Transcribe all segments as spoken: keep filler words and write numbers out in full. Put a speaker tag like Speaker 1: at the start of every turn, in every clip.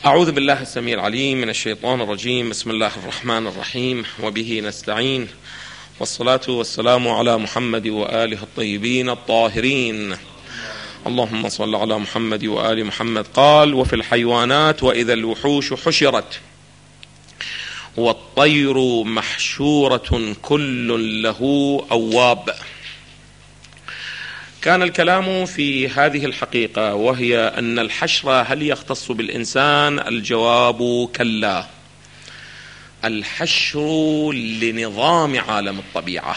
Speaker 1: أعوذ بالله السميع العليم من الشيطان الرجيم. بسم الله الرحمن الرحيم، وبه نستعين، والصلاة والسلام على محمد وآله الطيبين الطاهرين. اللهم صل على محمد وآل محمد. قال: وفي الحيوانات وإذا الوحوش حشرت والطير محشورة كل له أواب. كان الكلام في هذه الحقيقة، وهي أن الحشر هل يختص بالإنسان؟ الجواب كلا. الحشر لنظام عالم الطبيعة.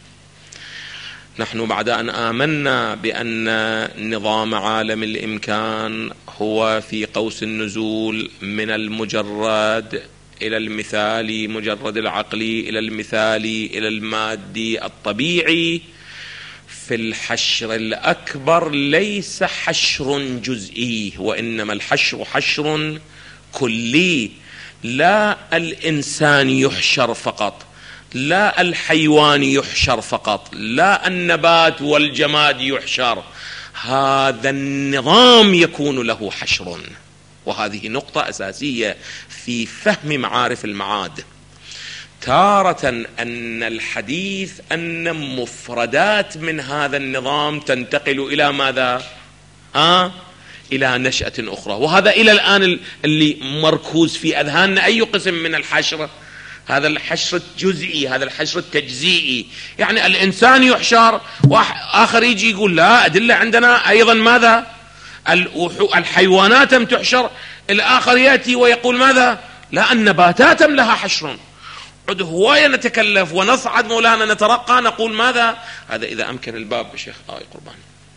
Speaker 1: نحن بعد أن آمنا بأن نظام عالم الإمكان هو في قوس النزول من المجرد إلى المثالي، مجرد العقلي إلى المثالي إلى المادي الطبيعي، في الحشر الأكبر ليس حشر جزئي، وإنما الحشر حشر كلي. لا الإنسان يحشر فقط، لا الحيوان يحشر فقط، لا النبات والجماد يحشر، هذا النظام يكون له حشر. وهذه نقطة أساسية في فهم معارف المعاد. تارة أن الحديث أن مفردات من هذا النظام تنتقل إلى ماذا؟ آه؟ إلى نشأة أخرى. وهذا إلى الآن اللي مركوز في أذهاننا. أي قسم من الحشر؟ هذا الحشر الجزئي، هذا الحشر التجزئي. يعني الإنسان يحشر، وآخر يجي يقول لا، أدلة عندنا أيضا ماذا؟ الحيوانات تحشر، الآخر يأتي ويقول ماذا؟ لا، النباتات لها حشر. عد هواية نتكلف ونصعد مولانا، نترقى، نقول ماذا؟ هذا إذا أمكن الباب بشيخ آي قربان.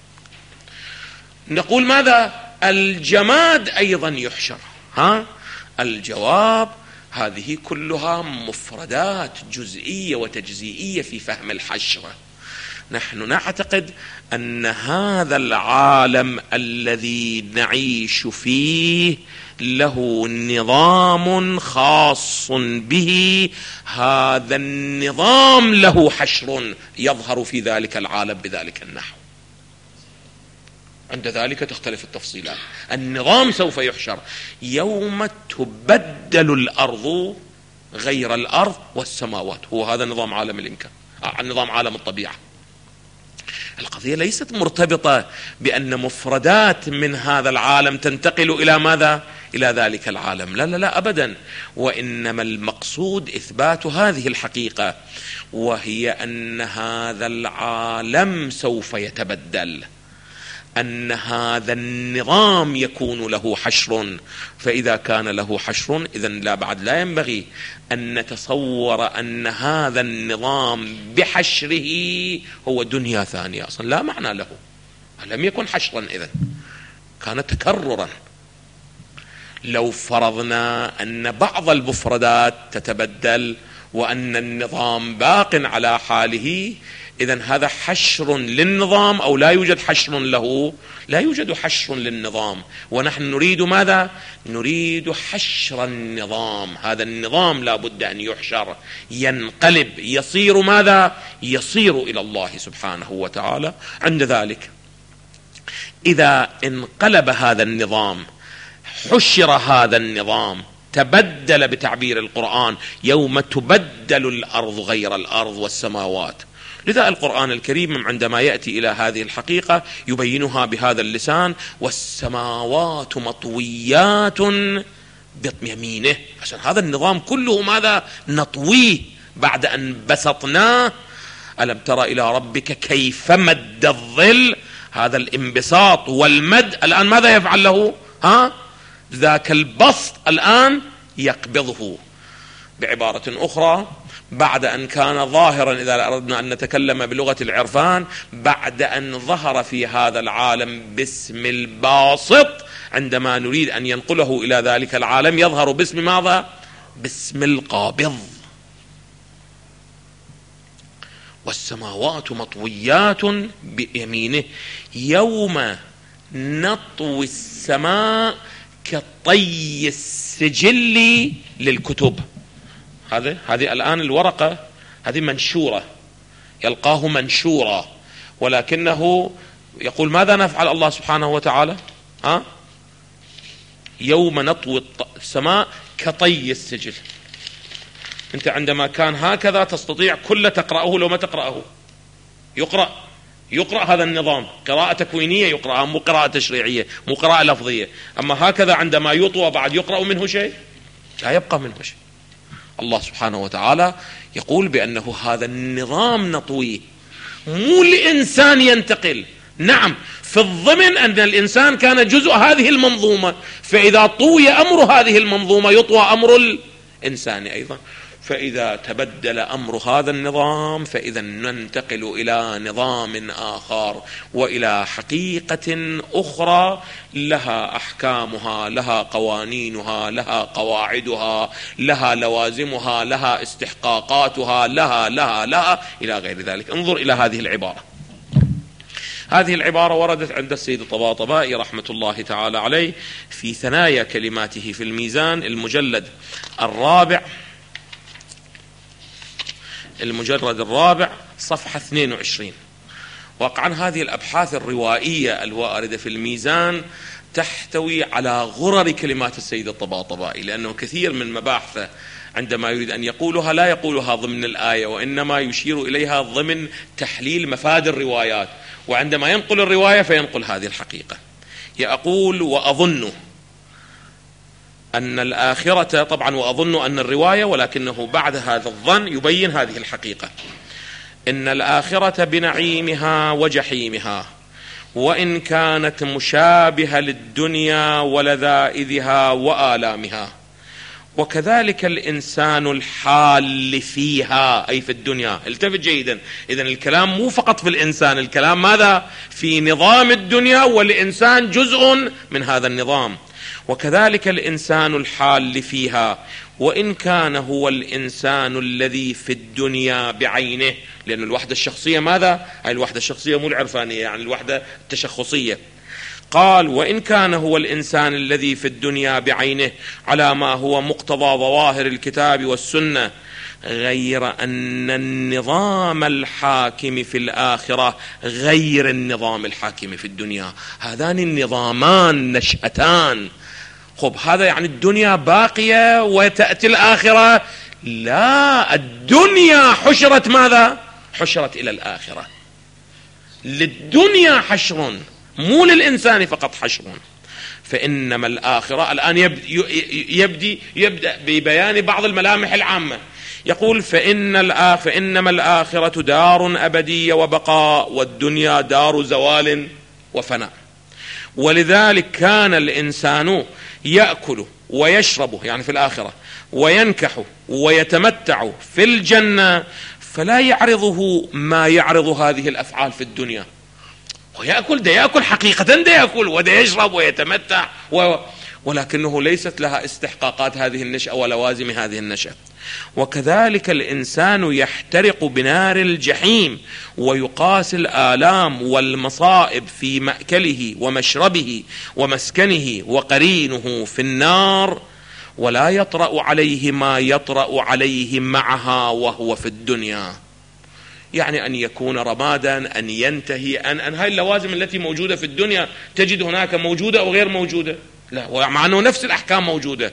Speaker 1: نقول ماذا؟ الجماد أيضا يحشر. ها؟ الجواب: هذه كلها مفردات جزئية وتجزئية في فهم الحشر. نحن نعتقد أن هذا العالم الذي نعيش فيه له نظام خاص به، هذا النظام له حشر يظهر في ذلك العالم بذلك النحو. عند ذلك تختلف التفصيلات. النظام سوف يحشر يوم تبدل الأرض غير الأرض والسماوات. هو هذا نظام عالم الإمكان، نظام عالم الطبيعة. القضية ليست مرتبطة بأن مفردات من هذا العالم تنتقل إلى ماذا؟ إلى ذلك العالم. لا لا لا أبدا. وإنما المقصود إثبات هذه الحقيقة، وهي أن هذا العالم سوف يتبدل، أن هذا النظام يكون له حشر. فإذا كان له حشر، إذن لا بعد لا ينبغي أن نتصور أن هذا النظام بحشره هو دنيا ثانية. أصلا لا معنى له، لم يكن حشرا، إذن كان تكررا. لو فرضنا أن بعض المفردات تتبدل وأن النظام باق على حاله، إذن هذا حشر للنظام أو لا يوجد حشر له؟ لا يوجد حشر للنظام. ونحن نريد ماذا؟ نريد حشر النظام. هذا النظام لا بد أن يحشر، ينقلب، يصير ماذا؟ يصير إلى الله سبحانه وتعالى. عند ذلك إذا انقلب هذا النظام، حشر هذا النظام، تبدل بتعبير القرآن يوم تبدل الأرض غير الأرض والسماوات. لذا القرآن الكريم عندما يأتي إلى هذه الحقيقة يبينها بهذا اللسان: والسماوات مطويات بيمينه. عشان هذا النظام كله ماذا؟ نطويه بعد أن بسطناه. ألم تر إلى ربك كيف مد الظل؟ هذا الانبساط والمد الآن ماذا يفعل له؟ ها؟ ذاك البسط الآن يقبضه. بعبارة أخرى، بعد أن كان ظاهرا، إذا أردنا أن نتكلم بلغة العرفان، بعد أن ظهر في هذا العالم باسم الباسط، عندما نريد أن ينقله إلى ذلك العالم يظهر باسم ماذا؟ باسم القابض. والسماوات مطويات بيمينه يوم نطوي السماء كطي السجل للكتب. هذه هذه الآن الورقة هذه منشورة، يلقاه منشورة، ولكنه يقول ماذا نفعل الله سبحانه وتعالى؟ ها؟ يوم نطوي السماء كطي السجل. أنت عندما كان هكذا تستطيع كل تقرأه لو ما تقرأه، يقرأ يقرأ هذا النظام قراءة تكوينية يقرأ، مو قراءة تشريعية، مو قراءة لفظية. أما هكذا عندما يطوى بعد يقرأ منه شيء، لا يبقى منه شيء. الله سبحانه وتعالى يقول بأنه هذا النظام نطويه، مو الإنسان ينتقل. نعم، في الضمن أن الإنسان كان جزء هذه المنظومة، فإذا طوي أمر هذه المنظومة يطوى أمر الإنسان أيضا. فإذا تبدل أمر هذا النظام فإذا ننتقل إلى نظام آخر وإلى حقيقة أخرى لها أحكامها، لها قوانينها، لها قواعدها، لها لوازمها، لها استحقاقاتها، لها لها لها إلى غير ذلك. انظر إلى هذه العبارة. هذه العبارة وردت عند السيد الطباطبائي رحمة الله تعالى عليه في ثنايا كلماته في الميزان، المجلد الرابع المجرد الرابع صفحة اثنين وعشرين. واقعا هذه الأبحاث الروائية الواردة في الميزان تحتوي على غرر كلمات السيد الطباطبائي، لأنه كثير من مباحثه عندما يريد أن يقولها لا يقولها ضمن الآية، وإنما يشير إليها ضمن تحليل مفاد الروايات، وعندما ينقل الرواية فينقل هذه الحقيقة. يقول وأظن أن الآخرة، طبعا وأظن أن الرواية، ولكنه بعد هذا الظن يبين هذه الحقيقة: إن الآخرة بنعيمها وجحيمها وإن كانت مشابهة للدنيا ولذائذها وآلامها، وكذلك الإنسان الحال فيها، أي في الدنيا. التفت جيدا، إذن الكلام مو فقط في الإنسان، الكلام ماذا؟ في نظام الدنيا، والإنسان جزء من هذا النظام. وكذلك الإنسان الحال فيها وإن كان هو الإنسان الذي في الدنيا بعينه، لأن الوحدة الشخصية ماذا؟ هاي الوحدة الشخصية مو العرفانية، يعني الوحدة التشخصية. قال وإن كان هو الإنسان الذي في الدنيا بعينه على ما هو مقتضى ظواهر الكتاب والسنة، غير أن النظام الحاكم في الآخرة غير النظام الحاكم في الدنيا. هذان النظامان نشأتان. خب هذا يعني الدنيا باقية وتأتي الآخرة؟ لا، الدنيا حشرت ماذا؟ حشرت إلى الآخرة. للدنيا حشر، مو للإنسان فقط حشر. فإنما الآخرة الآن يبدي يبدأ ببيان بعض الملامح العامة. يقول فإن الآخرة فإنما الآخرة دار أبدية وبقاء، والدنيا دار زوال وفناء. ولذلك كان الإنسان يأكل ويشرب يعني في الآخرة، وينكح ويتمتع في الجنة، فلا يعرضه ما يعرض هذه الأفعال في الدنيا. ويأكل ده يأكل حقيقة، ده يأكل وده يشرب ويتمتع و... ولكنه ليست لها استحقاقات هذه النشأة ولوازم هذه النشأة. وكذلك الإنسان يحترق بنار الجحيم، ويقاسي الآلام والمصائب في مأكله ومشربه ومسكنه وقرينه في النار، ولا يطرأ عليه ما يطرأ عليه معها وهو في الدنيا. يعني أن يكون رمادا، أن ينتهي، أن, أن هاي اللوازم التي موجودة في الدنيا تجد هناك موجودة أو غير موجودة؟ لا، مع أنه نفس الأحكام موجودة.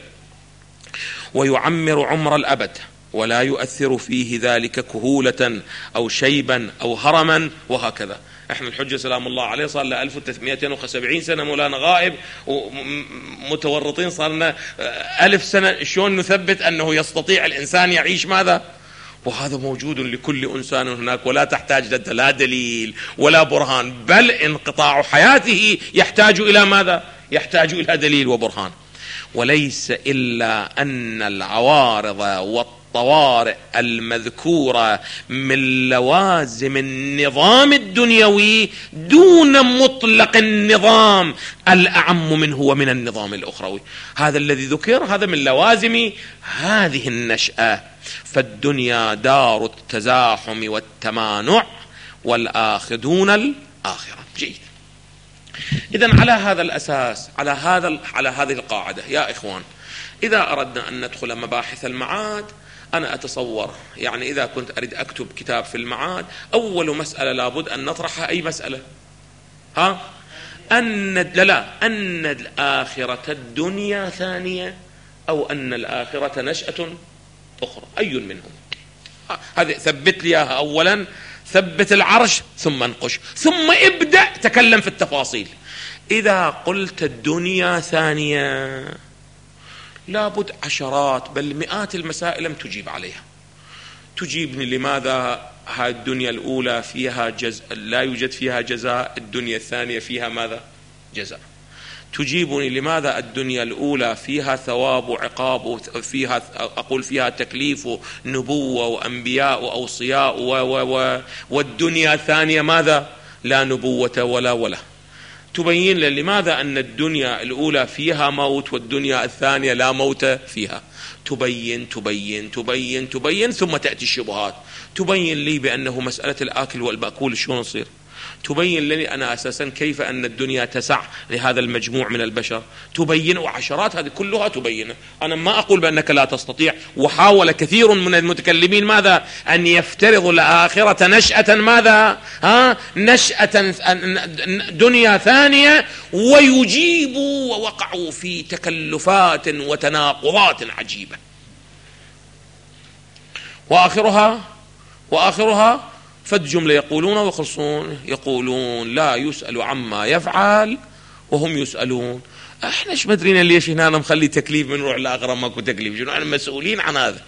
Speaker 1: ويعمر عمر الأبد ولا يؤثر فيه ذلك كهولة أو شيبا أو هرما وهكذا. احنا الحجة سلام الله عليه صار له ألف وثلاثمائة وسبعين سنة مولانا غائب، ومتورطين صار لنا ألف سنة. شلون نثبت أنه يستطيع الإنسان يعيش ماذا؟ وهذا موجود لكل إنسان هناك، ولا تحتاج لا دليل ولا برهان، بل انقطاع حياته يحتاج إلى ماذا؟ يحتاج إلى دليل وبرهان. وليس إلا أن العوارض والطوارئ المذكورة من لوازم النظام الدنيوي دون مطلق النظام الأعم منه ومن النظام الأخروي. هذا الذي ذكر هذا من لوازم هذه النشأة. فالدنيا دار التزاحم والتمانع، والآخذون الآخرة. جيد. إذن على هذا الأساس، على هذا على هذه القاعدة يا إخوان، إذا أردنا أن ندخل مباحث المعاد، أنا أتصور يعني إذا كنت أريد أكتب كتاب في المعاد، أول مسألة لابد أن نطرحها أي مسألة؟ ها؟ أن لا لا أن الآخرة الدنيا ثانية أو أن الآخرة نشأة أخرى، أي منهم؟ هذه ثبت لي إياها أولا، ثبت العرش ثم انقش، ثم ابدأ تكلم في التفاصيل. إذا قلت الدنيا ثانية لابد عشرات بل مئات المسائل لم تجيب عليها. تجيبني لماذا هذه الدنيا الأولى فيها جزء لا يوجد فيها جزاء، الدنيا الثانية فيها ماذا؟ جزاء. تجيبني لماذا الدنيا الأولى فيها ثواب وعقاب، فيها أقول فيها تكليف ونبوة وأنبياء وأوصياء و و و والدنيا الثانية ماذا؟ لا نبوة ولا ولا. تبين لماذا أن الدنيا الأولى فيها موت والدنيا الثانية لا موت فيها. تبين تبين تبين تبين ثم تأتي الشبهات. تبين لي بأنه مسألة الآكل والمأكول شلون نصير. تبين لي أنا أساسا كيف أن الدنيا تسع لهذا المجموع من البشر. تبين وعشرات هذه كلها تبين. أنا ما أقول بأنك لا تستطيع، وحاول كثير من المتكلمين ماذا؟ أن يفترضوا الآخرة نشأة ماذا؟ ها؟ نشأة دنيا ثانية، ويجيبوا ووقعوا في تكلفات وتناقضات عجيبة. وآخرها وآخرها فد جملة يقولون ويخلصون، يقولون لا يسأل عما يفعل وهم يسألون. احنا ايش مدرينا ليش هنا مخلي تكليف من روح الآخرة ماكو تكليف، شنو احنا مسؤولين عن هذا.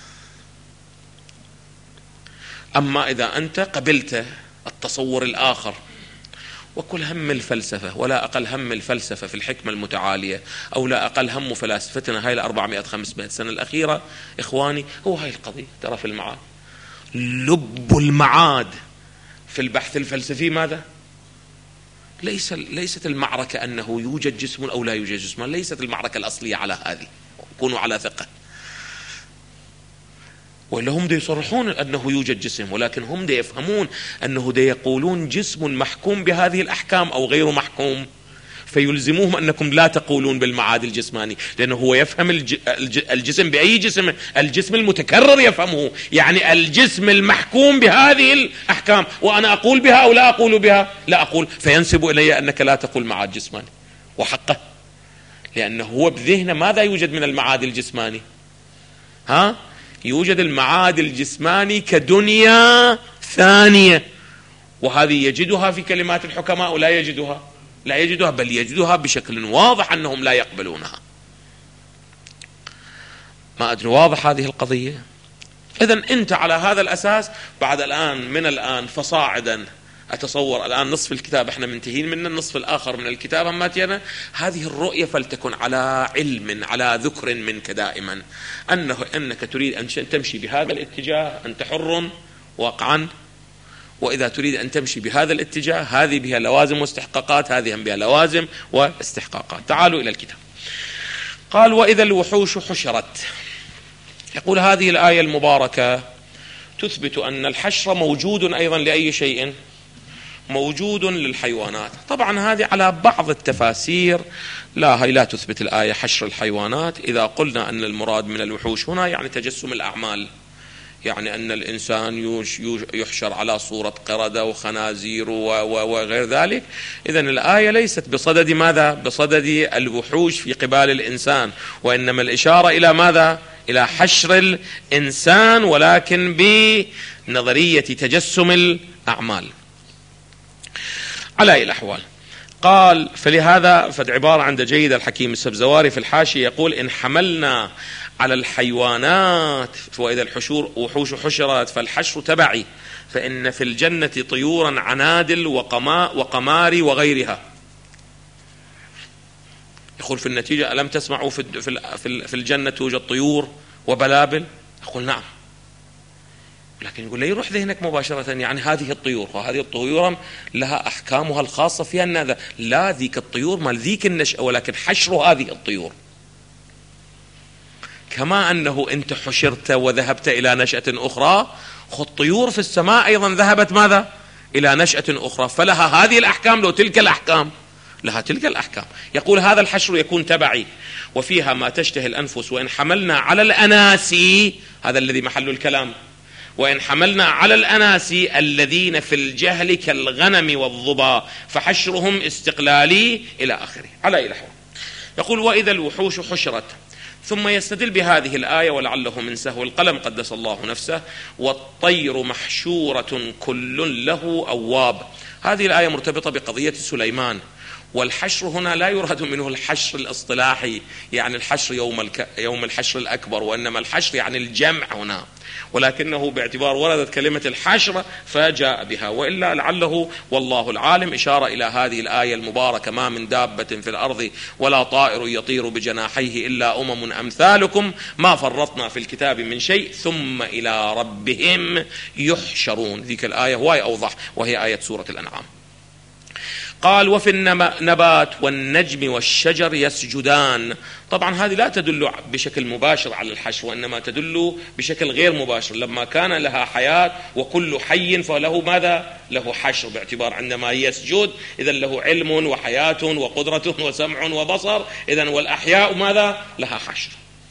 Speaker 1: اما اذا انت قبلت التصور الاخر، وكل هم الفلسفة ولا أقل هم الفلسفة في الحكمة المتعالية، أو لا أقل هم فلاسفتنا هاي الأربعمائة خمسمائة سنة الأخيرة إخواني، هو هاي القضية. ترى في المعاد لب المعاد في البحث الفلسفي ماذا؟ ليس ليست المعركة أنه يوجد جسم أو لا يوجد جسم، ليست المعركة الأصلية على هذه، كونوا على ثقة. ولا هم دي يصرحون أنه يوجد جسم، ولكن هم دي يفهمون أنه دي يقولون جسم محكوم بهذه الأحكام أو غير محكوم، فيلزموهم أنكم لا تقولون بالمعاد الجسماني، لأنه هو يفهم الج... الج... الجسم بأي جسم؟ الجسم المتكرر يفهمه، يعني الجسم المحكوم بهذه الأحكام، وأنا أقول بها أو لا أقول بها؟ لا أقول، فينسب إلي أنك لا تقول معاد جسماني، وحقه، لأنه هو بذهنه ماذا يوجد من المعاد الجسماني؟ ها؟ يوجد المعاد الجسماني كدنيا ثانية، وهذه يجدها في كلمات الحكماء ولا يجدها؟ لا يجدها، بل يجدها بشكل واضح أنهم لا يقبلونها. ما أدري واضح هذه القضية؟ إذن أنت على هذا الأساس بعد الآن من الآن فصاعدا، أتصور الآن نصف الكتاب احنا منتهين من النصف الآخر من الكتاب أماتينا، هذه الرؤية فلتكن على علم على ذكر منك دائما، أنه أنك تريد أن تمشي بهذا الاتجاه أنت حر واقعا، وإذا تريد أن تمشي بهذا الاتجاه هذه بها لوازم واستحقاقات، هذه هم بها لوازم واستحقاقات. تعالوا إلى الكتاب. قال وإذا الوحوش حشرت. يقول هذه الآية المباركة تثبت أن الحشر موجود أيضا لأي شيء؟ موجود للحيوانات. طبعا هذه على بعض التفاسير لا، هي لا تثبت الآية حشر الحيوانات. إذا قلنا أن المراد من الوحوش هنا يعني تجسم الأعمال، يعني أن الإنسان يحشر على صورة قردة وخنازير وغير ذلك، إذن الآية ليست بصدد ماذا؟ بصدد الوحوش في قبال الإنسان، وإنما الإشارة إلى ماذا؟ إلى حشر الإنسان، ولكن بنظرية تجسم الأعمال. على أي الأحوال قال فلهذا فد عبارة عند جيد الحكيم السبزواري في الحاشية يقول إن حملنا على الحيوانات وإذا الحشور وحوش حشرت فالحشر تبعي، فإن في الجنة طيورا عنادل وقماء وقماري وغيرها. يقول في النتيجة ألم تسمعوا في في الجنة توجد طيور وبلابل؟ أقول نعم، لكن يقول لا يروح ذهنك مباشرة يعني هذه الطيور وهذه الطيور لها أحكامها الخاصة فيها النذا، لا ذيك الطيور مال ذيك النشأة، ولكن حشر هذه الطيور. كما أنه أنت حشرت وذهبت إلى نشأة أخرى، الطيور في السماء أيضا ذهبت ماذا؟ إلى نشأة أخرى، فلها هذه الأحكام لو تلك الأحكام، لها تلك الأحكام. يقول هذا الحشر يكون تبعي وفيها ما تشتهي الأنفس، وإن حملنا على الأناسي، هذا الذي محل الكلام، وإن حملنا على الأناسي الذين في الجهل كالغنم والظبا فحشرهم استقلالي إلى آخره على إلحه. يقول وإذا الوحوش حشرت، ثم يستدل بهذه الآية ولعله من سهو القلم قدس الله نفسه: والطير محشورة كل له أواب. هذه الآية مرتبطة بقضية سليمان، والحشر هنا لا يراد منه الحشر الاصطلاحي يعني الحشر يوم, الك... يوم الحشر الأكبر، وإنما الحشر يعني الجمع هنا، ولكنه باعتبار وردت كلمة الحشر فجاء بها، وإلا لعله والله العالم إشارة إلى هذه الآية المباركة: ما من دابة في الأرض ولا طائر يطير بجناحيه إلا أمم أمثالكم ما فرطنا في الكتاب من شيء ثم إلى ربهم يحشرون. ذيك الآية هواي أوضح، وهي آية سورة الأنعام. قال وفي النبات والنجم والشجر يسجدان. طبعا هذه لا تدل بشكل مباشر على الحشر، وإنما تدل بشكل غير مباشر. لما كان لها حياة وكل حي فله ماذا؟ له حشر، باعتبار عندما يسجد إذن له علم وحياة وقدرة وسمع وبصر، إذن والأحياء ماذا؟ لها حشر.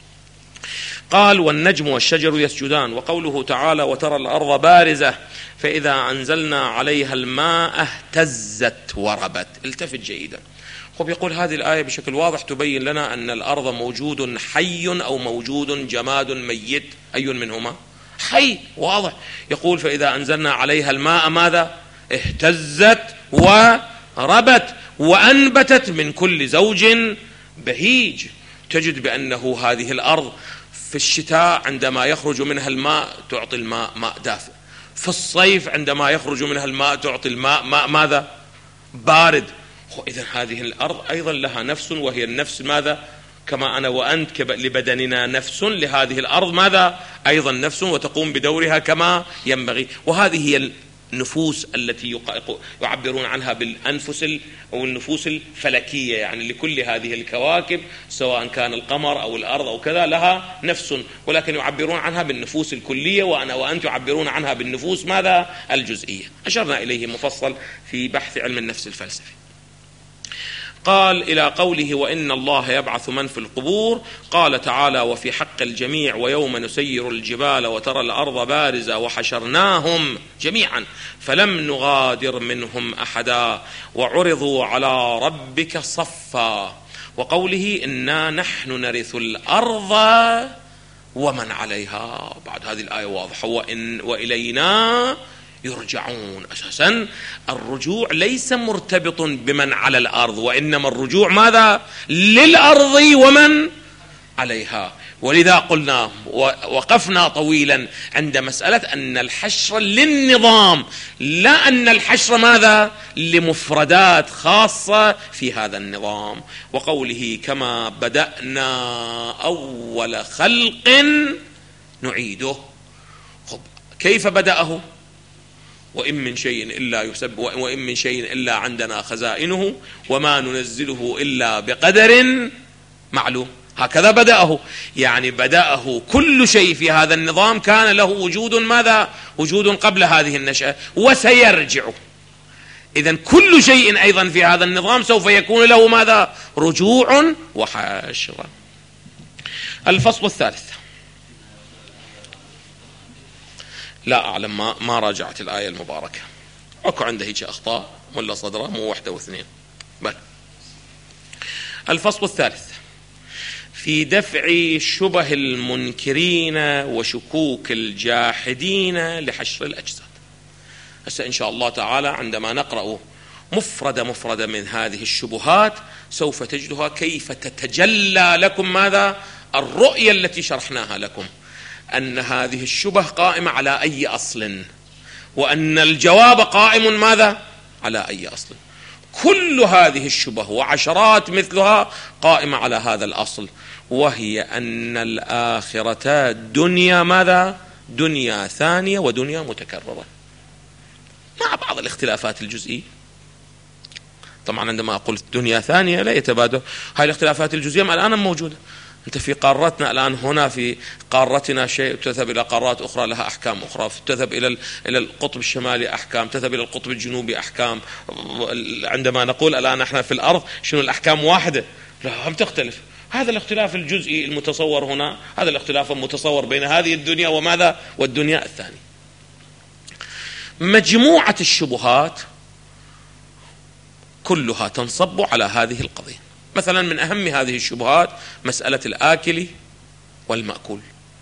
Speaker 1: قال والنجم والشجر يسجدان. وقوله تعالى وترى الأرض بارزة فإذا أنزلنا عليها الماء اهتزت وربت. التفت جيدا. خب يقول هذه الآية بشكل واضح تبين لنا أن الأرض موجود حي أو موجود جماد ميت. أي منهما؟ حي واضح. يقول فإذا أنزلنا عليها الماء ماذا؟ اهتزت وربت وأنبتت من كل زوج بهيج. تجد بأنه هذه الأرض في الشتاء عندما يخرج منها الماء تعطي الماء ماء دافئ، في الصيف عندما يخرج منها الماء تعطي الماء ماء ماذا؟ بارد. إذن هذه الأرض أيضا لها نفس، وهي النفس ماذا؟ كما أنا وأنت لبدننا نفس، لهذه الأرض ماذا؟ أيضا نفس، وتقوم بدورها كما ينبغي. وهذه هي النفوس التي يعبرون عنها بالأنفس أو النفوس الفلكية، يعني لكل هذه الكواكب سواء كان القمر أو الأرض أو كذا لها نفس، ولكن يعبرون عنها بالنفوس الكلية، وأنا وأنت يعبرون عنها بالنفوس ماذا؟ الجزئية. أشرنا إليه مفصل في بحث علم النفس الفلسفي. قال إلى قوله وإن الله يبعث من في القبور. قال تعالى وفي حق الجميع ويوم نسير الجبال وترى الأرض بارزة وحشرناهم جميعا فلم نغادر منهم أحدا وعرضوا على ربك صفا. وقوله إنا نحن نرث الأرض ومن عليها. بعد هذه الآية واضحة وإن وإلينا يرجعون. أساسا الرجوع ليس مرتبط بمن على الأرض، وإنما الرجوع ماذا؟ للأرض ومن عليها. ولذا قلنا وقفنا طويلا عند مسألة أن الحشر للنظام، لا أن الحشر ماذا؟ لمفردات خاصة في هذا النظام. وقوله كما بدأنا أول خلق نعيده. كيف بدأه؟ وإن من شيء إلا يسبح وإن من شيء إلا عندنا خزائنه وما ننزله إلا بقدر معلوم. هكذا بدأه، يعني بدأه كل شيء في هذا النظام كان له وجود ماذا؟ وجود قبل هذه النشأة وسيرجع. إذن كل شيء أيضا في هذا النظام سوف يكون له ماذا؟ رجوع وحشر. الفصل الثالث. لا أعلم، ما, ما راجعت الآية المباركة. أكو عنده هيك أخطاء ولا صدره مو واحدة واثنين بل. الفصل الثالث في دفع شبه المنكرين وشكوك الجاحدين لحشر الأجساد. هسه إن شاء الله تعالى عندما نقرأ مفردة مفردة من هذه الشبهات سوف تجدها كيف تتجلى لكم ماذا؟ الرؤية التي شرحناها لكم، أن هذه الشبه قائمة على أي أصل، وأن الجواب قائم ماذا؟ على أي أصل. كل هذه الشبه وعشرات مثلها قائمة على هذا الأصل، وهي أن الآخرة دنيا ماذا؟ دنيا ثانية ودنيا متكررة مع بعض الاختلافات الجزئية. طبعا عندما أقول دنيا ثانية لا يتبادل هاي الاختلافات الجزئية الآن موجودة. أنت في قارتنا الآن هنا في قارتنا شيء، تذهب إلى قارات أخرى لها أحكام أخرى، تذهب إلى إلى القطب الشمالي أحكام، تذهب إلى القطب الجنوبي أحكام. عندما نقول الآن نحن في الأرض شنو الأحكام واحدة؟ لا، هم تختلف. هذا الاختلاف الجزئي المتصور هنا، هذا الاختلاف المتصور بين هذه الدنيا وماذا؟ والدنيا الثانية. مجموعة الشبهات كلها تنصب على هذه القضية. مثلا من أهم هذه الشبهات مسألة الآكل والمأكول.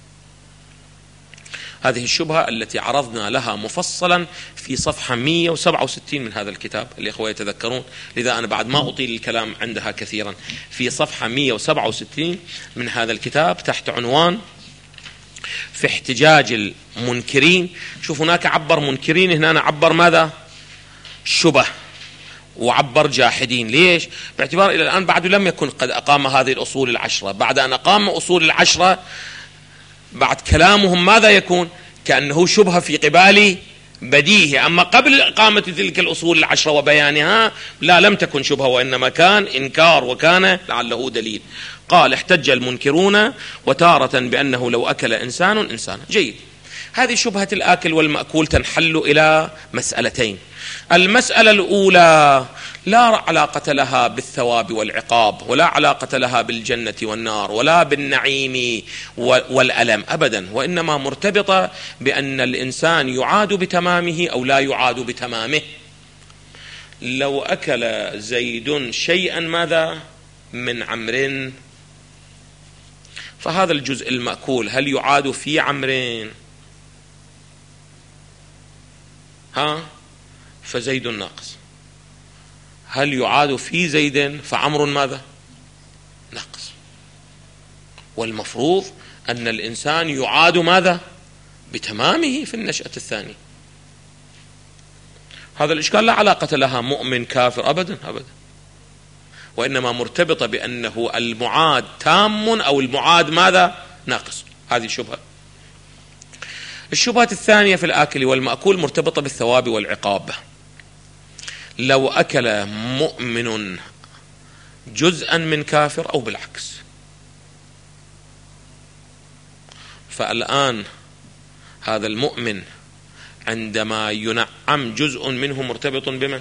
Speaker 1: هذه الشبهة التي عرضنا لها مفصلا في صفحة مئة وسبعة وستين من هذا الكتاب، الإخوة يتذكرون، لذا أنا بعد ما أطيل الكلام عندها كثيرا. في صفحة مئة وسبعة وستين من هذا الكتاب تحت عنوان في احتجاج المنكرين. شوف هناك عبر منكرين، هنا أنا عبر ماذا؟ شبه، وعبر جاحدين. ليش؟ باعتبار إلى الآن بعد لم يكن قد أقام هذه الأصول العشرة. بعد أن أقام أصول العشرة بعد كلامهم ماذا يكون؟ كأنه شبهة في قبال بديهة. أما قبل إقامة تلك الأصول العشرة وبيانها لا، لم تكن شبهة، وإنما كان إنكار، وكان لعله دليل. قال: احتج المنكرون وتارة بأنه لو أكل إنسان إنسانا. جيد. هذه شبهة الآكل والمأكول تنحل إلى مسألتين. المسألة الأولى لا علاقة لها بالثواب والعقاب، ولا علاقة لها بالجنة والنار، ولا بالنعيم والألم أبدا، وإنما مرتبطة بأن الإنسان يعاد بتمامه أو لا يعاد بتمامه. لو أكل زيد شيئا ماذا من عمر، فهذا الجزء المأكول هل يعاد في عمر؟ ها؟ فزيد ناقص. هل يعاد في زيد؟ فعمر ماذا؟ ناقص. والمفروض أن الإنسان يعاد ماذا؟ بتمامه في النشأة الثانية. هذا الإشكال لا علاقة لها مؤمن كافر أبدا أبدا، وإنما مرتبطة بأنه المعاد تام أو المعاد ماذا؟ ناقص. هذه شبهة. الشبهة الثانية في الآكل والمأكول مرتبطة بالثواب والعقاب. لو أكل مؤمن جزءا من كافر أو بالعكس، فالآن هذا المؤمن عندما ينعم جزء منه مرتبط بمن؟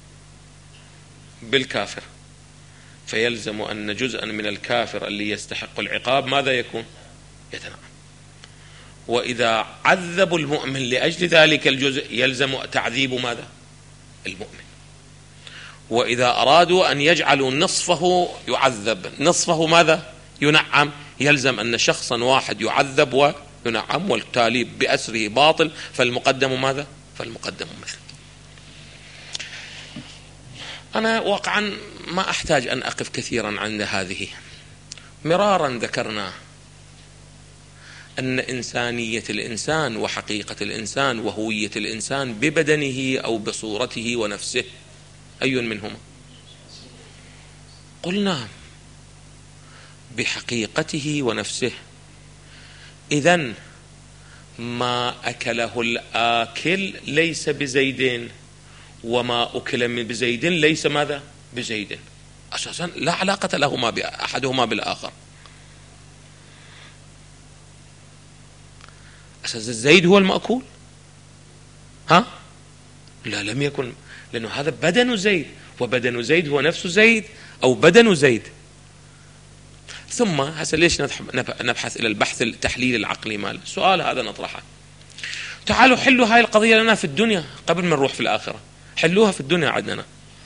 Speaker 1: بالكافر، فيلزم أن جزءا من الكافر اللي يستحق العقاب ماذا يكون؟ يتنعم. وإذا عذبوا المؤمن لأجل ذلك الجزء يلزم تعذيب ماذا؟ المؤمن. وإذا أرادوا أن يجعلوا نصفه يعذب نصفه ماذا؟ ينعم، يلزم أن شخصا واحد يعذب وينعم، والتالي بأسره باطل، فالمقدم ماذا؟ فالمقدم مثل. أنا واقعا ما أحتاج أن أقف كثيرا عند هذه. مرارا ذكرنا أن إنسانية الإنسان وحقيقة الإنسان وهوية الإنسان ببدنه أو بصورته ونفسه، أي منهما؟ قلنا بحقيقته ونفسه. إذن ما أكله الآكل ليس بزيد، وما أكل بزيد ليس ماذا؟ بزيد. أساسا لا علاقة لهما بأحدهما بالآخر. أساس الزيد هو المأكول، ها؟ لا، لم يكن، لأنه هذا بدن زيد، وبدن زيد هو نفس زيد أو بدن زيد. ثم هسه ليش نبحث إلى البحث التحليل العقلي مال السؤال هذا نطرحه. تعالوا حلوا هاي القضية لنا في الدنيا قبل ما نروح في الآخرة. حلوها في الدنيا عندنا.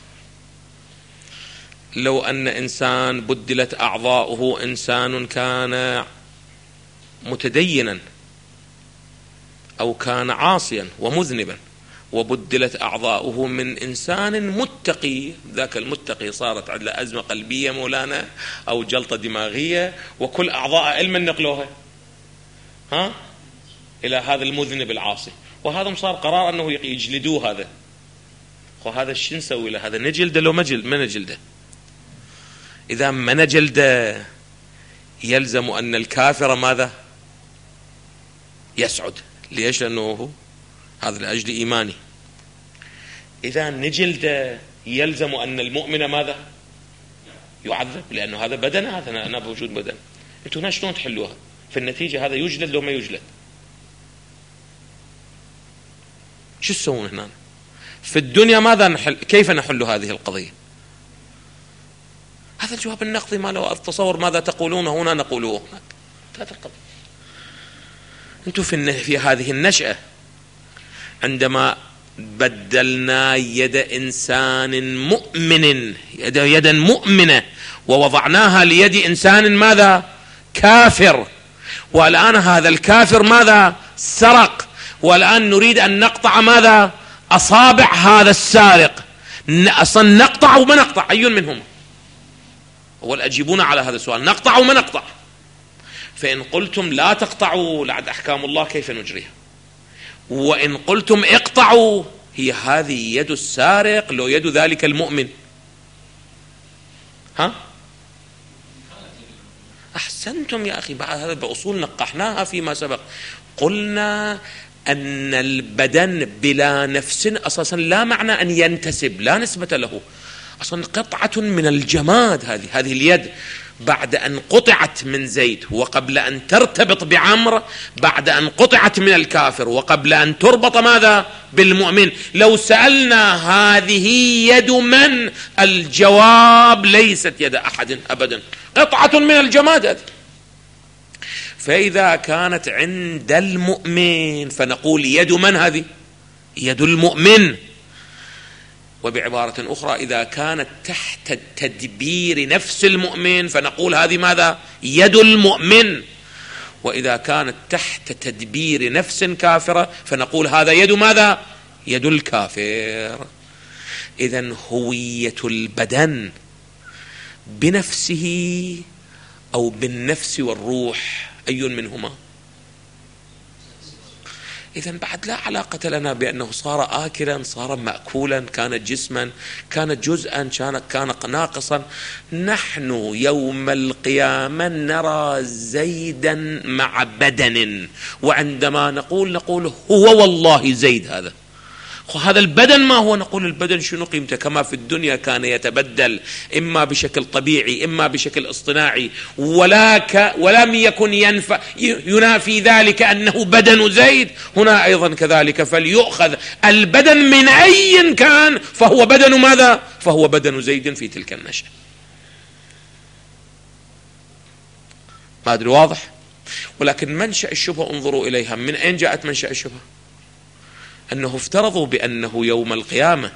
Speaker 1: لو أن إنسان بدلت أعضاؤه، إنسان كان متدينا أو كان عاصيا ومذنبا، وبدلت أعضاؤه من إنسان متقي، ذاك المتقي صارت عنده أزمة قلبية مولانا أو جلطة دماغية، وكل أعضاء علما نقلوها ها إلى هذا المذنب العاصي، وهذا صار قرار أنه يجلدوه. هذا وهذا شو نسوي له؟ هذا نجلده لو مجلد ما نجلده. إذا ما نجلده يلزم أن الكافر ماذا؟ يسعد. ليش؟ لأنه هذا لأجل إيماني. إذا نجلده يلزم أن المؤمن ماذا؟ يعذب، لأنه هذا بدن، هذا أنا بوجود بدن. أنتوا هنا شلون تحلوها؟ في النتيجة هذا يجلد لو ما يجلد. شو تسوون هنا؟ في الدنيا ماذا نحل؟ كيف نحل هذه القضية؟ هذا الجواب النقدي ما له أتصور ماذا تقولون هنا نقوله هناك. هذا القضية. أنتوا في في هذه النشأة عندما بدلنا يد إنسان مؤمن يد يدا مؤمنة ووضعناها ليد إنسان ماذا؟ كافر. والآن هذا الكافر ماذا؟ سرق، والآن نريد أن نقطع ماذا؟ أصابع هذا السارق. أصلا نقطع وما نقطع، أي منهم؟ أول أجيبونا على هذا السؤال، نقطع وما نقطع. فإن قلتم لا تقطعوا لعد أحكام الله كيف نجريها، وإن قلتم اقطعوا هي هذه يد السارق لو يد ذلك المؤمن. ها أحسنتم يا أخي، بعد هذا بأصول نقحناها فيما سبق. قلنا أن البدن بلا نفس أساسا لا معنى أن ينتسب، لا نسبة له، أصلا قطعة من الجماد. هذه هذه اليد بعد أن قطعت من زيد وقبل أن ترتبط بعمر، بعد أن قطعت من الكافر وقبل أن تربط ماذا؟ بالمؤمن. لو سألنا هذه يد من؟ الجواب ليست يد أحد أبدا، قطعة من الجماد هذه. فإذا كانت عند المؤمن فنقول يد من هذه؟ يد المؤمن. وبعبارة أخرى إذا كانت تحت تدبير نفس المؤمن فنقول هذه ماذا؟ يد المؤمن. وإذا كانت تحت تدبير نفس كافرة فنقول هذا يد ماذا؟ يد الكافر. إذن هوية البدن بنفسه أو بالنفس والروح، أي منهما؟ إذن بعد لا علاقة لنا بأنه صار آكلا، صار مأكولا، كان جسما، كان جزءا، كان كان ناقصا. نحن يوم القيامة نرى زيدا مع بدن، وعندما نقول نقول هو والله زيد هذا. هذا البدن ما هو؟ نقول البدن شنو قيمته؟ كما في الدنيا كان يتبدل إما بشكل طبيعي إما بشكل اصطناعي، ولا ك ولم يكن ينفع ينافي ذلك أنه بدن زيد، هنا أيضا كذلك. فليؤخذ البدن من أي كان فهو بدن ماذا؟ فهو بدن زيد في تلك النشأة. ما أدري واضح؟ ولكن منشأ الشبهة انظروا إليها. من أين جاءت منشأ الشبهة؟ أنه افترضوا بأنه يوم القيامة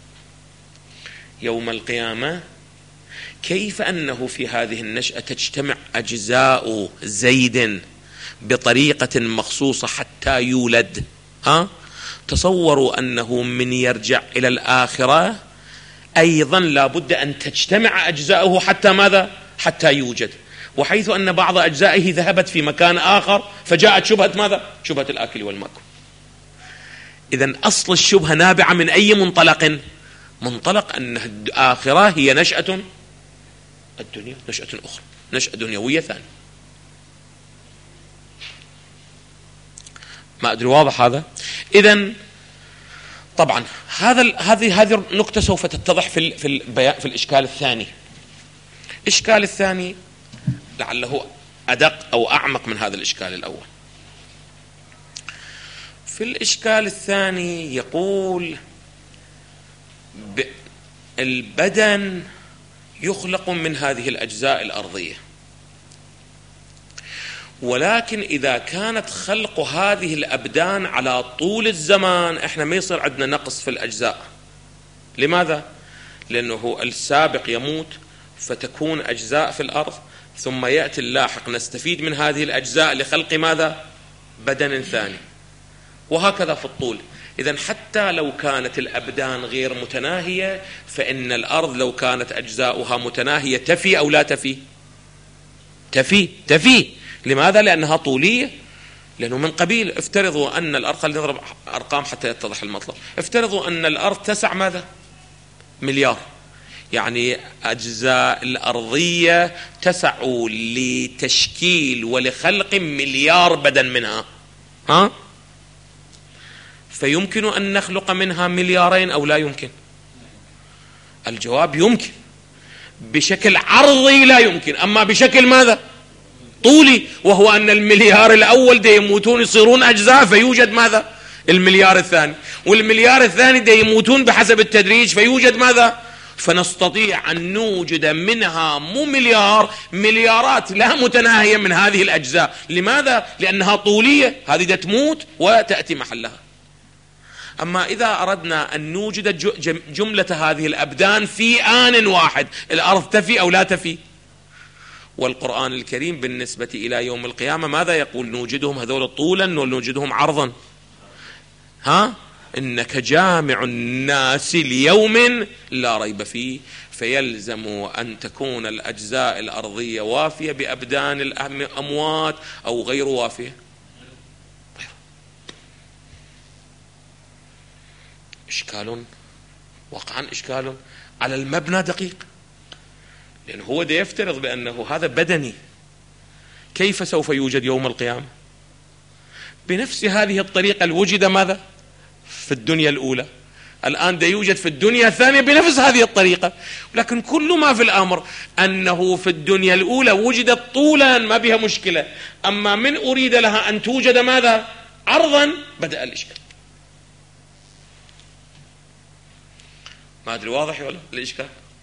Speaker 1: يوم القيامة كيف أنه في هذه النشأة تجتمع أجزاء زيد بطريقة مخصوصة حتى يولد. ها؟ تصوروا أنه من يرجع إلى الآخرة أيضا لابد أن تجتمع أجزاؤه حتى ماذا؟ حتى يوجد. وحيث أن بعض أجزائه ذهبت في مكان آخر فجاءت شبهة ماذا؟ شبهة الآكل والمأكل. إذن أصل الشبهة نابعة من أي منطلق؟ منطلق أن الآخرة هي نشأة الدنيا، نشأة أخرى، نشأة دنيوية ثانية. ما أدري واضح هذا؟ إذن طبعا هذا هذه هذه النقطة سوف تتضح في في البيان في الإشكال الثاني. الإشكال الثاني لعله أدق أو أعمق من هذا الإشكال الأول. في الإشكال الثاني يقول البدن يخلق من هذه الأجزاء الأرضية، ولكن إذا كانت خلق هذه الأبدان على طول الزمان إحنا ما يصير عندنا نقص في الأجزاء. لماذا؟ لأنه السابق يموت فتكون أجزاء في الأرض، ثم يأتي اللاحق نستفيد من هذه الأجزاء لخلق ماذا؟ بدن ثاني، وهكذا في الطول. إذن حتى لو كانت الأبدان غير متناهية فإن الأرض لو كانت أجزاؤها متناهية تفي أو لا تفي؟ تفي تفي. لماذا؟ لأنها طولية. لأنه من قبيل افترضوا أن الأرض، خلينا نضرب أرقام حتى يتضح المطلب. افترضوا أن الأرض تسع ماذا؟ مليار. يعني أجزاء الأرضية تسع لتشكيل ولخلق مليار بدن منها. ها؟ فيمكن أن نخلق منها مليارين أو لا يمكن؟ الجواب يمكن. بشكل عرضي لا يمكن، أما بشكل ماذا؟ طولي، وهو أن المليار الأول دي يموتون يصيرون أجزاء فيوجد ماذا؟ المليار الثاني، والمليار الثاني دي يموتون بحسب التدريج فيوجد ماذا؟ فنستطيع أن نوجد منها مو مليار، مليارات لا متناهية من هذه الأجزاء. لماذا؟ لأنها طولية، هذه دا تموت وتأتي محلها. أما إذا أردنا أن نوجد جملة هذه الأبدان في آن واحد، الأرض تفي أو لا تفي؟ والقرآن الكريم بالنسبة إلى يوم القيامة ماذا يقول؟ نوجدهم هذول طولا ونوجدهم عرضا. ها؟ إنك جامع الناس ليوم لا ريب فيه، فيلزم أن تكون الأجزاء الأرضية وافية بأبدان الأموات أو غير وافية. إشكال، وقعا إشكال على المبنى دقيق، لأنه هو ده يفترض بأنه هذا بدني، كيف سوف يوجد يوم القيامة؟ بنفس هذه الطريقة اللي وجد ماذا في الدنيا الأولى، الآن ده يوجد في الدنيا الثانية بنفس هذه الطريقة. لكن كل ما في الأمر أنه في الدنيا الأولى وجدت طولا ما بها مشكلة، أما من أريد لها أن توجد ماذا عرضا بدأ الإشكال. ما أدري واضح ولا الإشكال؟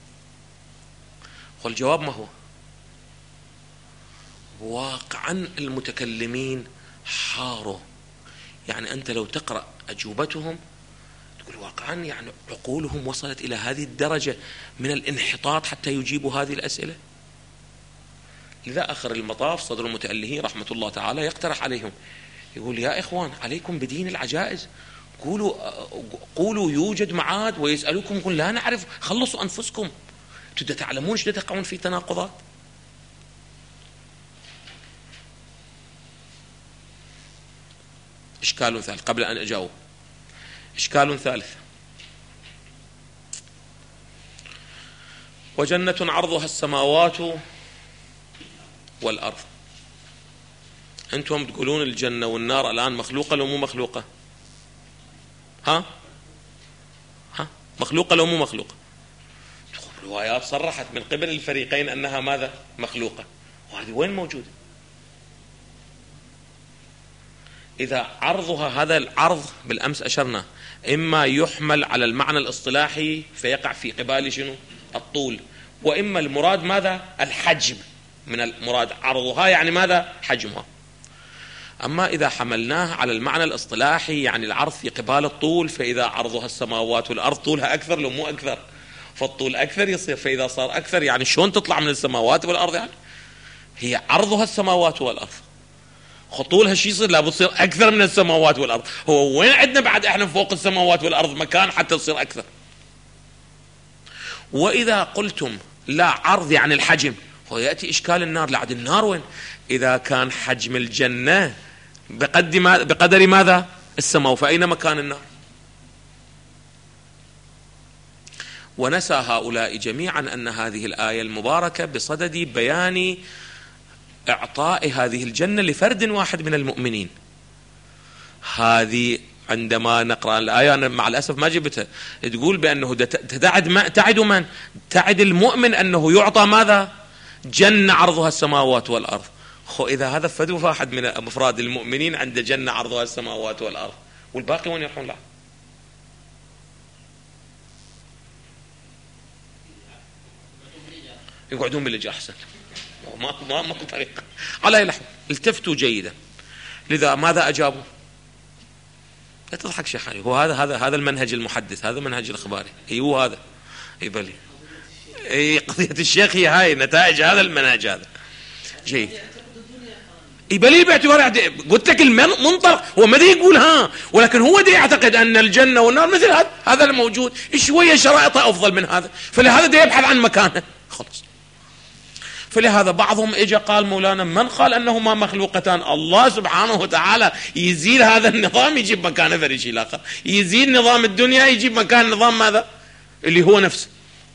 Speaker 1: والجواب ما هو؟ واقعا المتكلمين حاروا، يعني أنت لو تقرأ أجوبتهم تقول واقعا يعني عقولهم وصلت إلى هذه الدرجة من الانحطاط حتى يجيبوا هذه الأسئلة. لذا آخر المطاف صدر المتألهين رحمة الله تعالى يقترح عليهم، يقول يا إخوان عليكم بدين العجائز، قولوا قولوا يوجد معاد ويسألوكم قل لا نعرف، خلصوا أنفسكم، تبدأ تعلمون شو تقعون في تناقضات. إشكال ثالث قبل أن أجاوب، إشكال ثالث، وجنة عرضها السماوات والأرض. أنتم تقولون الجنة والنار الآن مخلوقة لو مو مخلوقة؟ ها؟ ها؟ مخلوقة لو مو مخلوقة؟ الروايات صرحت من قبل الفريقين أنها ماذا؟ مخلوقة. وهذه وين موجودة؟ إذا عرضها هذا العرض بالأمس أشرنا إما يحمل على المعنى الاصطلاحي فيقع في قبال شنو؟ الطول، وإما المراد ماذا؟ الحجم، من المراد عرضها يعني ماذا؟ حجمها. أما إذا حملناه على المعنى الاصطلاحي يعني العرض في قبال الطول، فإذا عرضها السماوات والأرض طولها أكثر لو مو أكثر، فالطول أكثر يصير، فإذا صار أكثر يعني شلون تطلع من السماوات والأرض؟ يعني هي عرضها السماوات والأرض، خطولها شي يصير؟ لابد تصير أكثر من السماوات والأرض. هو وين عندنا بعد إحنا فوق السماوات والأرض مكان حتى تصير أكثر؟ وإذا قلتم لا عرض يعني الحجم، هو يأتي إشكال النار، لعد النار وين؟ إذا كان حجم الجنة بقدر ماذا؟ السماء، فأين مكان النار؟ ونسى هؤلاء جميعا أن هذه الآية المباركة بصدد بيان إعطاء هذه الجنة لفرد واحد من المؤمنين. هذه عندما نقرأ الآية أنا مع الأسف ما جبتها، تقول بأنه تعد ما تعد من؟ تعد المؤمن أنه يعطى ماذا؟ جنة عرضها السماوات والأرض. خو إذا هذا فرد واحد من أفراد المؤمنين عنده جنة عرضها السماوات والأرض، والباقي وين يروحون؟ لا يقعدون باللجأ أحسن، ما ما ما طريقة. على أي لحظة التفتوا جيدا. لذا ماذا أجابوا؟ لا تضحك شيخ علي، هو هذا هذا هذا المنهج المحدث، هذا منهج الإخباري. أيوه هذا يبلي أي قضية الشيخ هي هاي نتائج هذا المنهج هذا. جيد يبلي باعتبار قلت لك المنطق هو ما يقول ها، ولكن هو دي يعتقد أن الجنة والنار مثل هذا هذا الموجود، شوية شرائطه أفضل من هذا، فلهذا دي يبحث عن مكانه خلص. فلهذا بعضهم اجى قال مولانا من قال أنهما مخلوقتان؟ الله سبحانه وتعالى يزيل هذا النظام يجيب مكانه فريق شيء آخر، يزيل نظام الدنيا يجيب مكان نظام ماذا؟ اللي هو نفسه.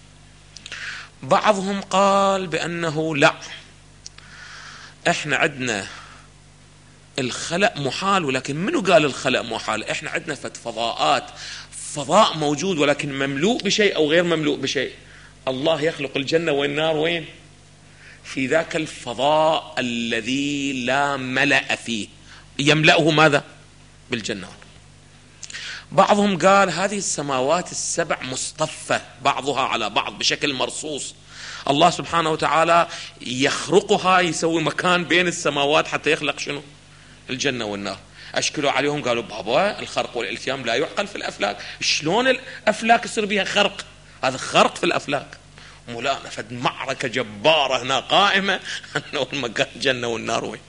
Speaker 1: بعضهم قال بأنه لا، احنا عندنا الخلق محال، ولكن منو قال الخلق محال؟ احنا عندنا فضاءات، فضاء موجود ولكن مملوء بشيء أو غير مملوء بشيء. الله يخلق الجنة والنار وين؟ في ذاك الفضاء الذي لا ملأ فيه، يملأه ماذا؟ بالجنة. بعضهم قال هذه السماوات السبع مصطفى بعضها على بعض بشكل مرصوص، الله سبحانه وتعالى يخرقها، يسوي مكان بين السماوات حتى يخلق شنو؟ الجنة والنار. أشكلوا عليهم قالوا بابا الخرق والالتيام لا يعقل في الأفلاك، شلون الأفلاك يصير بها خرق؟ هذا خرق في الأفلاك. مولانا فد معركة جبارة هنا قائمة أنه المكان الجنة والنار وين.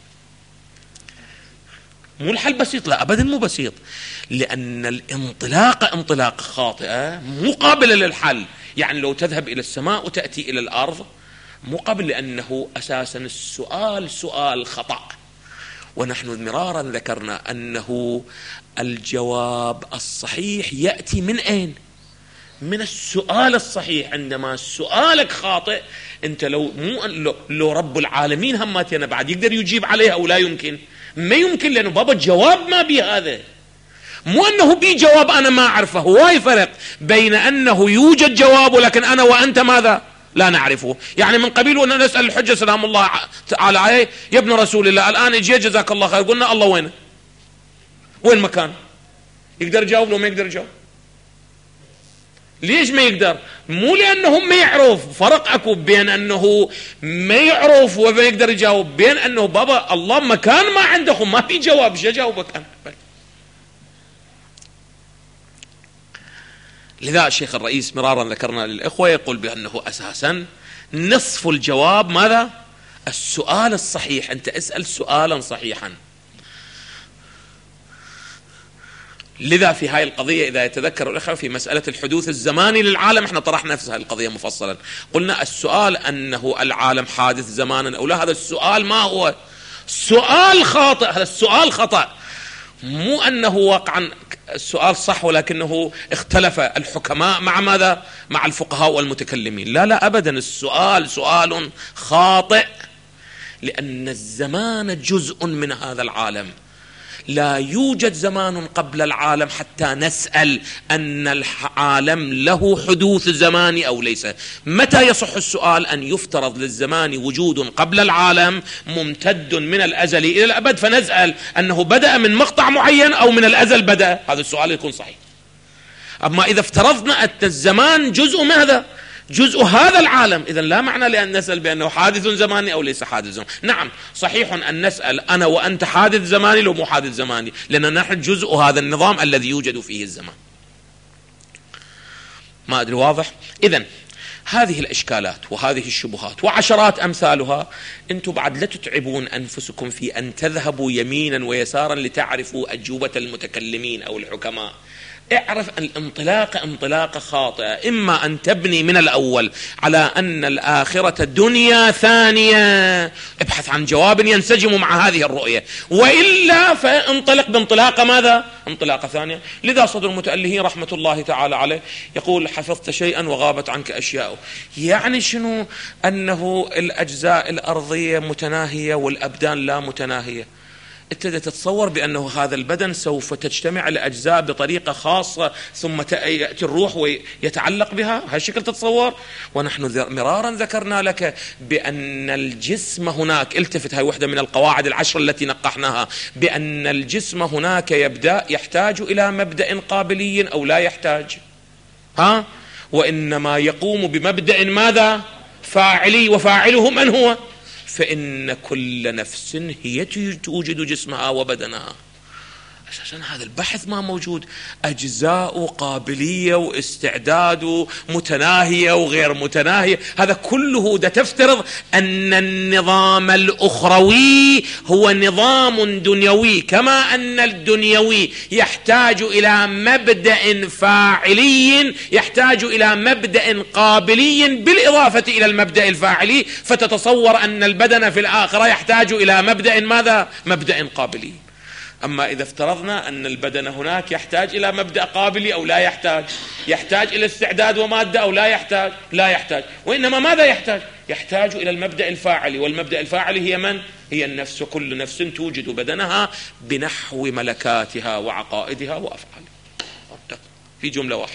Speaker 1: مو الحل بسيط، لا أبدا مو بسيط، لأن الانطلاقة انطلاقة خاطئة مو قابلة للحل. يعني لو تذهب إلى السماء وتأتي إلى الأرض مو قابل، لأنه أساسا السؤال سؤال خطأ. ونحن مرارا ذكرنا أنه الجواب الصحيح يأتي من أين؟ من السؤال الصحيح. عندما سؤالك خاطئ أنت لو مو لو, لو رب العالمين هماتنا بعد يقدر يجيب عليها أو لا يمكن؟ ما يمكن، لأنه بابا الجواب ما بي هذا، مو أنه بي جواب أنا ما أعرفه. هواي فرق بين أنه يوجد جواب ولكن أنا وأنت ماذا؟ لا نعرفه. يعني من قبيل وأن نسأل الحجة سلام الله تعالى عليه يا ابن رسول الله الآن اجي جزاك الله خير، قلنا الله وينه؟ وين مكان؟ يقدر يجاوب لو ما يقدر يجاوب؟ ليش ما يقدر؟ مو لأنه ما يعرف، فرق أكو بين أنه ما يعرف وما يقدر يجاوب، بين أنه بابا الله مكان ما عنده ما في جواب. شو جاوبك أنا؟ لذا الشيخ الرئيس مرارا ذكرنا للإخوة يقول بأنه أساسا نصف الجواب ماذا؟ السؤال الصحيح. أنت اسأل سؤالا صحيحا. لذا في هاي القضية إذا يتذكر الأخوة في مسألة الحدوث الزماني للعالم احنا طرحنا نفس هذه القضية مفصلا. قلنا السؤال أنه العالم حادث زمانا أو لا، هذا السؤال ما هو سؤال خاطئ، هذا السؤال خطأ. مو أنه واقعا السؤال صح ولكنه اختلف الحكماء مع ماذا؟ مع الفقهاء والمتكلمين. لا لا أبدا، السؤال سؤال خاطئ، لأن الزمان جزء من هذا العالم. لا يوجد زمان قبل العالم حتى نسأل أن العالم له حدوث زماني أو ليس. متى يصح السؤال؟ أن يفترض للزمان وجود قبل العالم ممتد من الأزل إلى الأبد، فنسأل أنه بدأ من مقطع معين أو من الأزل بدأ، هذا السؤال يكون صحيح. أما إذا افترضنا أن الزمان جزء ماذا؟ جزء هذا العالم، إذن لا معنى لأن نسأل بأنه حادث زماني أو ليس حادث زماني. نعم صحيح أن نسأل أنا وأنت حادث زماني لو مو حادث زماني، لأن نحن جزء هذا النظام الذي يوجد فيه الزمان. ما أدري واضح؟ إذن هذه الإشكالات وهذه الشبهات وعشرات أمثالها أنتم بعد لا تتعبون أنفسكم في أن تذهبوا يمينا ويسارا لتعرفوا أجوبة المتكلمين أو الحكماء. اعرف الانطلاق انطلاقة خاطئة. إما أن تبني من الأول على أن الآخرة دنيا ثانية، ابحث عن جواب ينسجم مع هذه الرؤية، وإلا فانطلق بانطلاقة ماذا؟ انطلاقة ثانية. لذا صدر المتألهين رحمة الله تعالى عليه يقول حفظت شيئا وغابت عنك أشياء. يعني شنو؟ أنه الأجزاء الأرضية متناهية والأبدان لا متناهية. ابتدأ تتصور بأنه هذا البدن سوف تجتمع الأجزاء بطريقة خاصة ثم تأتي الروح ويتعلق بها، هالشكل تتصور. ونحن مرارا ذكرنا لك بأن الجسم هناك، التفت، هاي واحدة من القواعد العشر التي نقحناها، بأن الجسم هناك يبدأ يحتاج إلى مبدأ قابلي أو لا يحتاج، ها؟ وإنما يقوم بمبدأ ماذا؟ فاعلي، وفاعله من هو؟ فإن كل نفس هي توجد جسمها وبدنها. أساسا هذا البحث ما موجود. أجزاء قابلية واستعداد متناهية وغير متناهية، هذا كله ده تفترض أن النظام الأخروي هو نظام دنيوي، كما أن الدنيوي يحتاج إلى مبدأ فاعلي، يحتاج إلى مبدأ قابلي بالإضافة إلى المبدأ الفاعلي، فتتصور أن البدن في الآخرة يحتاج إلى مبدأ ماذا؟ مبدأ قابلي. أما إذا افترضنا أن البدن هناك يحتاج إلى مبدأ قابلي أو لا يحتاج، يحتاج إلى استعداد ومادة أو لا يحتاج، لا يحتاج، وإنما ماذا يحتاج؟ يحتاج إلى المبدأ الفاعلي، والمبدأ الفاعلي هي من؟ هي النفس. كل نفس توجد بدنها بنحو ملكاتها وعقائدها وأفعالها في جملة واحدة.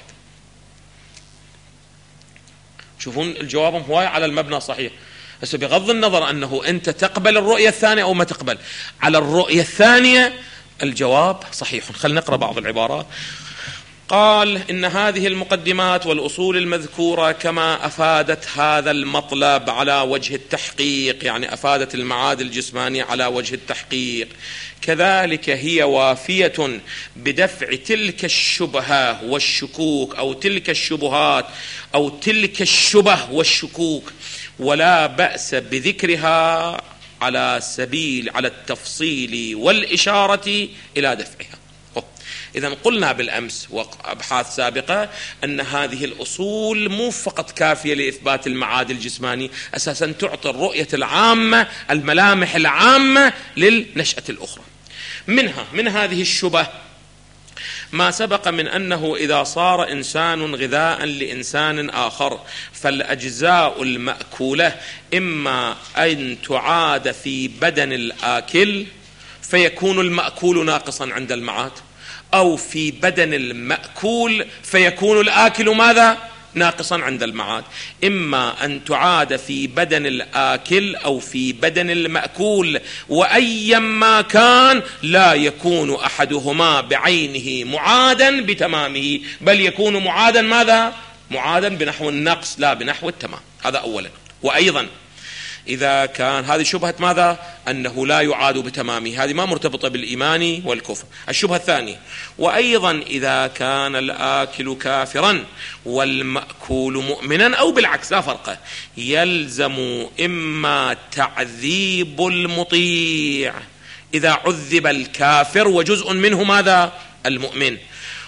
Speaker 1: شوفون الجواب هو على المبنى صحيح. بس بغض النظر أنه أنت تقبل الرؤية الثانية أو ما تقبل، على الرؤية الثانية الجواب صحيح. خلينا نقرأ بعض العبارات. قال إن هذه المقدمات والأصول المذكورة كما أفادت هذا المطلب على وجه التحقيق، يعني أفادت المعاد الجسمانية على وجه التحقيق، كذلك هي وافية بدفع تلك الشبهة والشكوك أو تلك الشبهات أو تلك الشبه والشكوك، ولا بأس بذكرها على سبيل على التفصيل والإشارة إلى دفعها. إذن قلنا بالأمس وأبحاث سابقة أن هذه الأصول مو فقط كافية لإثبات المعاد الجسماني، أساسا تعطي الرؤية العامة الملامح العامة للنشأة الأخرى. منها من هذه الشبه ما سبق من أنه إذا صار إنسان غذاء لإنسان آخر فالأجزاء المأكولة إما أن تعاد في بدن الآكل فيكون المأكول ناقصا عند المعاد، أو في بدن المأكول فيكون الآكل ماذا؟ ناقصا عند المعاد. إما أن تعاد في بدن الآكل أو في بدن المأكول، وأيما كان لا يكون أحدهما بعينه معادا بتمامه، بل يكون معادا ماذا؟ معادا بنحو النقص لا بنحو التمام. هذا أولا. وأيضا إذا كان هذه شبهة ماذا؟ أنه لا يعاد بتمامه، هذه ما مرتبطة بالإيمان والكفر. الشبهة الثانية، وأيضا إذا كان الآكل كافرا والمأكول مؤمنا أو بالعكس لا فرق، يلزم إما تعذيب المطيع إذا عذب الكافر وجزء منه ماذا؟ المؤمن،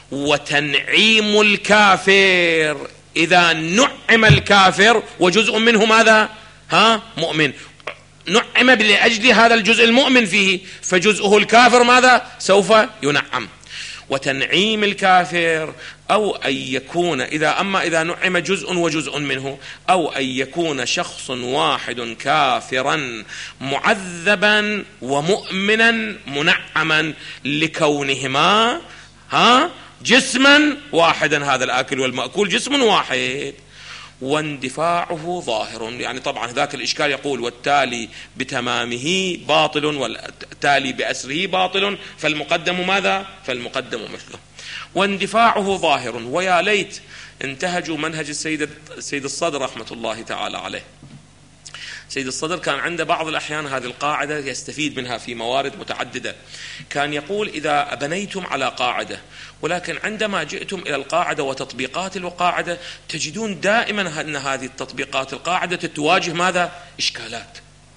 Speaker 1: وتنعيم الكافر إذا نعم الكافر وجزء منه ماذا؟ ها مؤمن، نعم لأجل هذا الجزء المؤمن فيه، فجزءه الكافر ماذا؟ سوف ينعم. وتنعيم الكافر أو أن يكون إذا أما إذا نعم جزء وجزء منه، أو أن يكون شخص واحد كافرا معذبا ومؤمنا منعما لكونهما ها جسما واحدا، هذا الآكل والمأكول جسم واحد، واندفاعه ظاهر. يعني طبعا ذاك الإشكال يقول والتالي بتمامه باطل والتالي بأسره باطل، فالمقدم ماذا؟ فالمقدم مثله. واندفاعه ظاهر. ويا ليت انتهجوا منهج السيد السيد الصدر رحمة الله تعالى عليه. سيد الصدر كان عنده بعض الأحيان هذه القاعدة يستفيد منها في موارد متعددة. كان يقول إذا بنيتم على قاعدة، ولكن عندما جئتم إلى القاعدة وتطبيقات القاعدة تجدون دائما أن هذه التطبيقات القاعدة تواجه ماذا؟ إشكالات.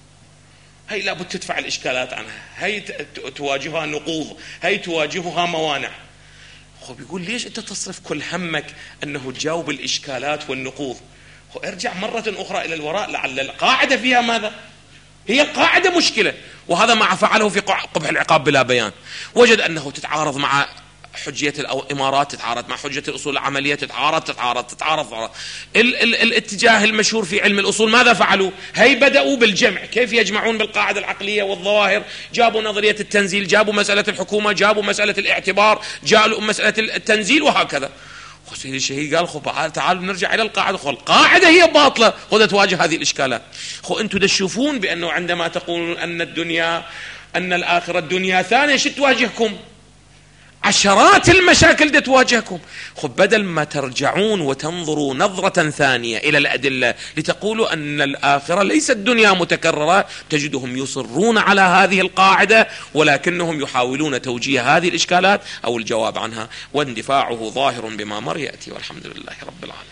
Speaker 1: هي لابد تدفع الإشكالات عنها، هي تواجهها نقوض، هي تواجهها موانع. هو بيقول ليش أنت تصرف كل همك أنه تجاوب الإشكالات والنقوض؟ ارجع مرة أخرى إلى الوراء، لعل القاعدة فيها ماذا؟ هي القاعدة مشكلة. وهذا ما فعله في قبح العقاب بلا بيان، وجد أنه تتعارض مع حجية الإمارات، تتعارض مع حجية الأصول العملية، تتعارض تتعارض تتعارض, تتعارض. ال ال الاتجاه المشهور في علم الأصول ماذا فعلوا؟ هي بدأوا بالجمع، كيف يجمعون بالقاعدة العقلية والظواهر، جابوا نظرية التنزيل، جابوا مسألة الحكومة، جابوا مسألة الاعتبار، جابوا مسألة التنزيل، وهكذا. سيد الشهيد قال خب تعالوا نرجع إلى القاعدة، خو القاعدة هي باطلة، خذ تواجه هذه الإشكالات. خو أنتم تشوفون بأنه عندما تقولون أن الدنيا أن الآخرة الدنيا ثانية، شو تواجهكم؟ عشرات المشاكل دي تواجهكم. خب بدل ما ترجعون وتنظروا نظرة ثانية إلى الأدلة لتقولوا أن الآخرة ليست الدنيا متكررة، تجدهم يصرون على هذه القاعدة، ولكنهم يحاولون توجيه هذه الإشكالات أو الجواب عنها. واندفاعه ظاهر بما مر يأتي، والحمد لله رب العالمين.